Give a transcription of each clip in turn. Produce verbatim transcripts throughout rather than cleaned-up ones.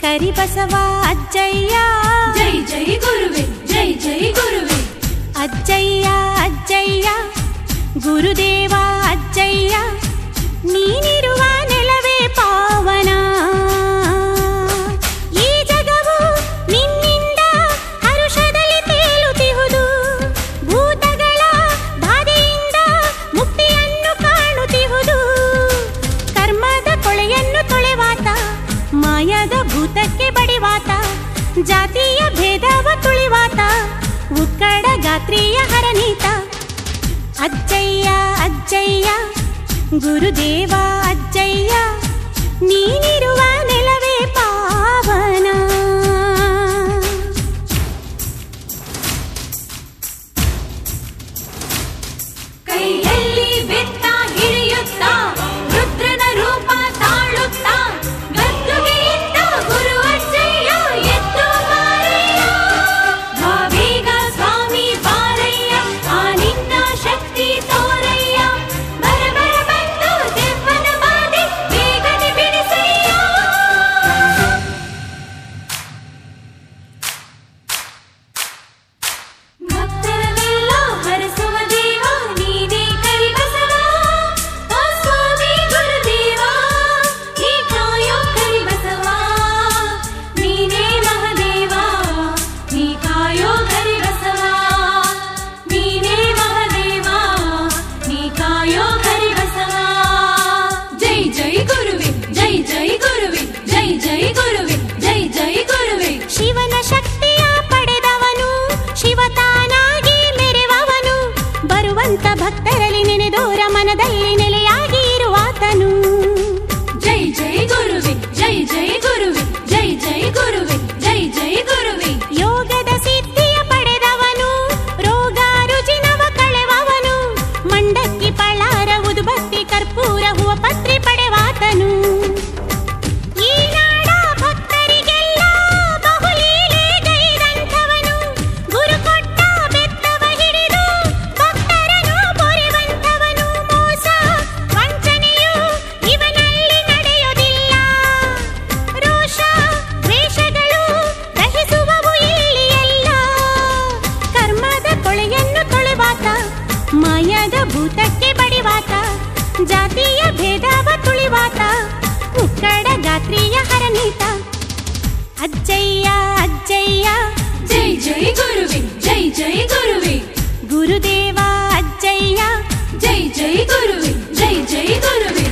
ಕರಿಬಸವ ಅಜ್ಜಯ್ಯ ಜೈ ಜೈ ಗುರುವೆ ಜೈ ಜೈ ಗುರುವೆ ಅಜ್ಜಯ್ಯ ಅಜ್ಜಯ್ಯ ಗುರುದೇವ ಅಜ್ಜಯ್ಯ ನೀನಿರುವ ನೆಲವೇ ಪಾವನ ಈ ಜಗವು ನಿನ್ನಿಂದ ಹರುಷದಲ್ಲಿ ತೇಲುತ್ತಿಹುದು ಭೂತಗಳ ಬಾಧೆಯಿಂದ ಮುಕ್ತಿಯನ್ನು ಕಾಣುತ್ತಿಹುದು ಕರ್ಮದ ಕೊಳೆಯನ್ನು ತೊಳೆವಾತ ಮಾಯದ ಭೂತಕ್ಕೆ ಬಡಿವಾತ ಜಾತಿಯ ಭೇದವ ತುಳಿವಾತ ಉಕ್ಕಡ ಗಾತ್ರಿಯ ಹರನೀತ ಅಜ್ಜಯ್ಯ ಅಜ್ಜಯ್ಯ ಗುರುದೇವ ಅಜ್ಜಯ್ಯ ನೀನಿರುವ ನೆಲವೇ ಪಾವನ ಕೈಯಲ್ಲಿ ಬೆತ್ತ ಹಿಡಿಯುತ್ತಾ ರುದ್ರನ ರೂಪ ತಾಳುತ್ತಾ ಗದ್ದುಗೆಯಿಂದ ಗುರು ಅಜ್ಜಯ್ಯ ಎದ್ದು ಬಾರಯ್ಯ ಭಾವೇಗ ಸ್ವಾಮಿ ಬಾರಯ್ಯ ಆ ನಿನ್ನ ಶಕ್ತಿ ತೋರಯ್ಯ ಬರ ಬರ ಬಂದು ದೆವ್ವನ ಬಾಧೆ ಬೇಗನೆ ಬಿಡಿಸಯ್ಯ ಭಕ್ತರನ್ನೆಲ್ಲ ಹರಸುವ ದೇವ ನೀನೇ ಕರಿಬಸವ ಆ ಸ್ವಾಮಿ ಗುರುದೇವ ನೀ ಕಾಯೋ ಕರಿಬಸವ ನೀನೇ ಮಹದೇವ ನೀ ಕಾಯೋ ಕರಿಬಸವ ನೀನೇ ಮಹದೇವ ನೀ ಕಾಯೋ ಕರಿಬಸವ ಜೈ ಜೈ ಗುರುವೆ ಜೈ ಜೈ ಗುರುವೆ ಜೈ ಜೈ ಗುರುವೆ ಜೈ ಜೈ ಗುರುವೆ ಶಿವನ ಶಕ್ತಿಯ ಪಡೆದವನು ಶಿವತಾನಾಗಿ ಮೆರೆವವನು ಬರುವಂತ ಭಕ್ತರಲ್ಲಿ ನೆನೆದೋರ ಮನದಲ್ಲಿ ನೆಲೆಯಾಗಿ ಇರುವಾತನು ಜೈ ಜೈ ಗುರುವೆ ಜೈ ಜೈ ಗುರುವೆ ಜೈ ಜೈ ಗುರುವೆ ಜೈ ಜೈ ಗುರುವೆ ಯೋಗದ ಸಿದ್ಧಿಯ ಪಡೆದವನು ರೋಗ ರುಜಿನವ ಕಳೆವವನು ಮಂಡಕ್ಕಿ ಪಳ್ಳಾರ ಉದುಬತ್ತಿ ಕರ್ಪೂರ ಹೂವ ಪತ್ರಿ ಪಡೆವಾತನು ಈ ನಾಡ ಭಕ್ತರಿಗೆಲ್ಲ ಬಹುಲೀಲೆ ಗೈದಂಥವನು ಗುರು ಕೊಟ್ಟ ಬೆತ್ತವ ಹಿಡಿದು ಭಕ್ತರನ್ನು ಪೊರೆವಂಥವನು ಮೋಸ ವಂಚನೆಯು ಇವನಲ್ಲಿ ನಡೆಯೋದಿಲ್ಲ ರೋಷ ದ್ವೇಷಗಳು ದಹಿಸುವವು ಇಲ್ಲಿ ಎಲ್ಲ ಕರ್ಮದ ಕೊಳೆಯನ್ನು ತೊಳೆವಾತ ಮಾಯದ ಭೂತಕ್ಕೆ ಬಡಿವಾತ ಜಾತಿಯ ಭೇದವ ತುಳಿವಾತ ಉಕ್ಕಡ ಗಾತ್ರಿಯ ಹರನೀತ ಅಜ್ಜಯ್ಯ ಅಜ್ಜಯ್ಯ ಜೈ ಜೈ ಗುರುವೆ ಜೈ ಜೈ ಗುರುವೆ ಗುರುದೇವ ಅಜ್ಜಯ್ಯ ಜೈ ಜೈ ಗುರುವೆ ಜೈ ಜೈ ಗುರುವೆ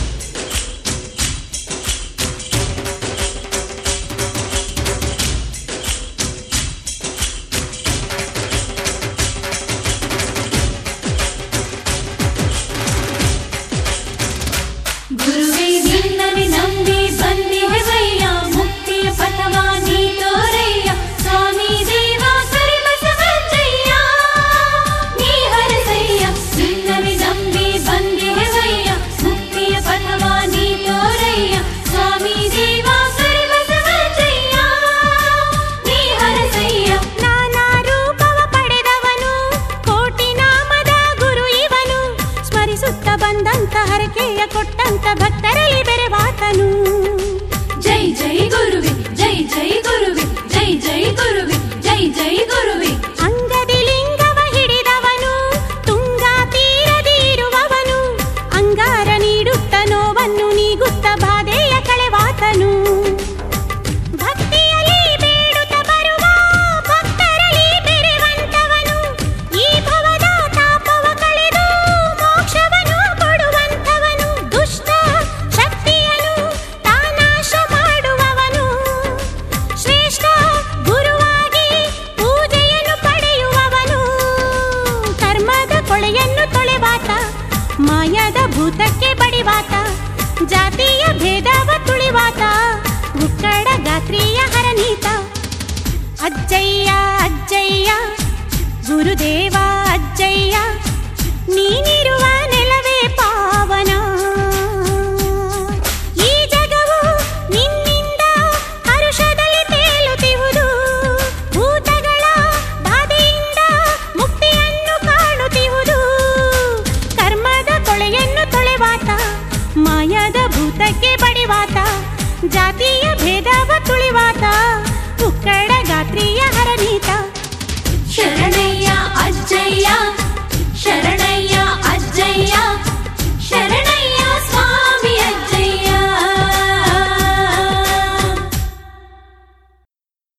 ಗುರುವೇ ನಿನ್ನನೆ ನಂಬಿ ಬಂದಿಹೆವಯ್ಯ ಮುಕ್ತಿಯ ಪಥವ ನೀ ತೋರಯ್ಯ ಸ್ವಾಮಿ ದೇವ ಕರಿಬಸವಜ್ಜಯ್ಯ ನೀ ಹರಸಯ್ಯ ನಿನ್ನನೆ ನಂಬಿ ಬಂದಿಹೆವಯ್ಯ ಮುಕ್ತಿಯ ಪಥವ ನೀ ತೋರಯ್ಯ ಸ್ವಾಮಿ ದೇವ ಕರಿಬಸವಜ್ಜಯ್ಯ ನೀ ಹರಸಯ್ಯ ನಾನಾ ರೂಪವ ಪಡೆದವನು ಕೋಟಿ ನಾಮದ ಗುರು ಇವನು ಸ್ಮರಿಸುತ್ತ ಬಂದಂತ ಹರಕೆಯ ಕೊಟ್ಟಂತ ಭಕ್ತರಲ್ಲಿ ಬೆರೆವಾತನು ಜೈ ಜೈ ಗುರುವೆ ಜೈ ಜೈ ಗುರುವೆ ಜೈ ಜೈ ಗುರುವೆ ಜೈ ಜೈ ಗುರುವೆ ಅಂಗದಿ ಲಿಂಗವ ಹಿಡಿದವನು ತುಂಗಾ ತೀರದಿ ಇರುವವನು ಅಂಗಾರ ನೀಡುತ್ತ ನೋವನ್ನು ನೀಗುತ್ತ ಬಾಧೆಯ ಕಳೆವಾತನು ಭಕ್ತಿಯಲ್ಲಿ ಬೇಡುತ್ತ ಬರುವ ಭಕ್ತರಲ್ಲಿ ಬೆರೆವಂತವನು ಈ ಭವದ ತಾಪವ ಕಳೆದು ಮೋಕ್ಷವನ್ನು ಕೊಡುವಂತವನು ದುಷ್ಟ ಶಕ್ತಿಯನ್ನು ತಾನಾಶ ಮಾಡುವವನು ಶ್ರೇಷ್ಠ ಗುರುವಾಗಿ ಪೂಜೆಯನ್ನು ಪಡೆಯುವವನು ಕರ್ಮದ ಕೊಳೆಯನ್ನು ತೊಳೆವಾತ ಮಾಯದ ಭೂತಕ್ಕೆ ಬಡಿವಾತ ಜಾತಿಯ ಭೇದವ ತುಳಿವಾತ ಉಕ್ಕಡ ಗಾತ್ರಿಯ ಹರನೀತ ಅಜ್ಜಯ್ಯ ಅಜ್ಜಯ್ಯ ಗುರುದೇವ ಅಜ್ಜಯ್ಯ ನೀನಿರುವ ನೆಲವೇ ಪಾವನ ಈ ಜಗವು ನಿನ್ನಿಂದ ಹರುಷದಲ್ಲಿ ತೇಲುತ್ತಿಹುದು ಭೂತಗಳ ಬಾಧೆಯಿಂದ ಮುಕ್ತಿಯನ್ನು ಕಾಣುತ್ತಿಹುದು ಕರ್ಮದ ಕೊಳೆಯನ್ನು ತೊಳೆವಾತ ಮಾಯದ ಭೂತಕ್ಕೆ ಬಡಿವಾತ ಜಾತಿಯ ಭೇದವ ತುಳಿವಾತ ಪುನೀತ. ಶರಣಯ್ಯ ಅಜ್ಜಯ್ಯ ಶರಣ